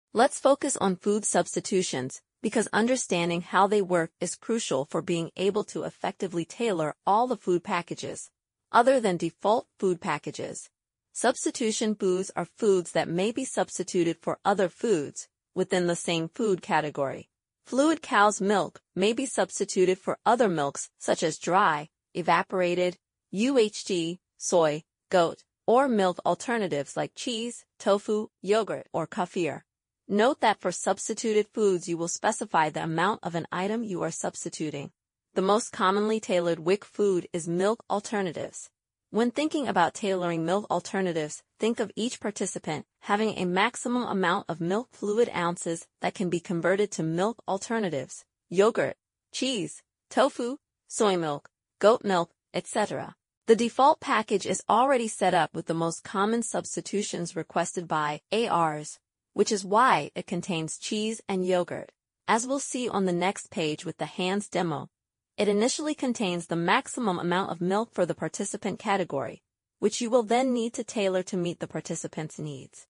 Let's focus on food substitutions, because understanding how they work is crucial for being able to effectively tailor all the food packages. Other than default food packages, substitution foods are foods that may be substituted for other foods within the same food category. Fluid cow's milk may be substituted for other milks such as dry, evaporated, UHT, soy, goat, or milk alternatives like cheese, tofu, yogurt, or kefir. Note that for substituted foods you will specify the amount of an item you are substituting. The most commonly tailored WIC food is milk alternatives. When thinking about tailoring milk alternatives, think of each participant having a maximum amount of milk fluid ounces that can be converted to milk alternatives: yogurt, cheese, tofu, soy milk, goat milk, etc. The default package is already set up with the most common substitutions requested by ARs, which is why it contains cheese and yogurt. As we'll see on the next page with the hands demo, it initially contains the maximum amount of milk for the participant category, which you will then need to tailor to meet the participant's needs.